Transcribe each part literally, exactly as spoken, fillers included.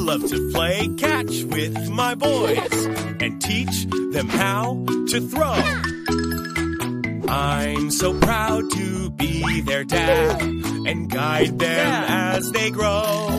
love to play catch with my boys and teach them how to throw. I'm so proud to be their dad and guide them as they grow.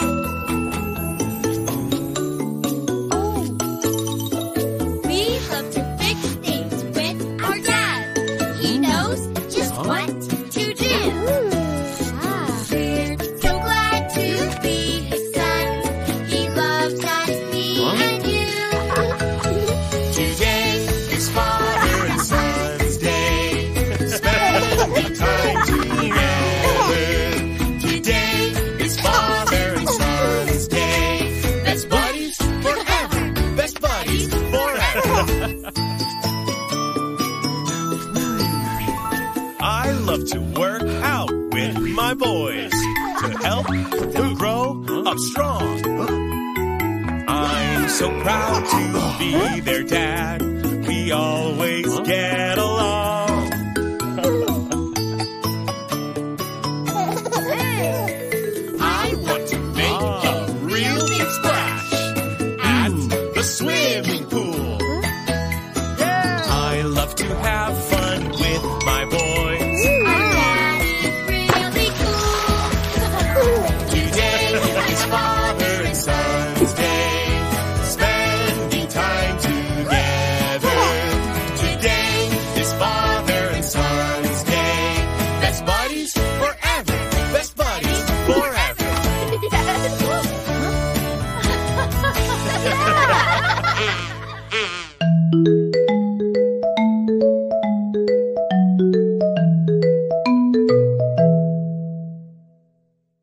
We love to fix things with our dad. He knows just what to do. We're so glad to be his sons. He loves us, me and you. Today is Father and Son's Day. Spending time together. Today is Father and Son's Day. Best buddies forever. Best buddies forever. I love to work out with my boys to help them grow up strong. I'm so proud to be their dad. We always get along.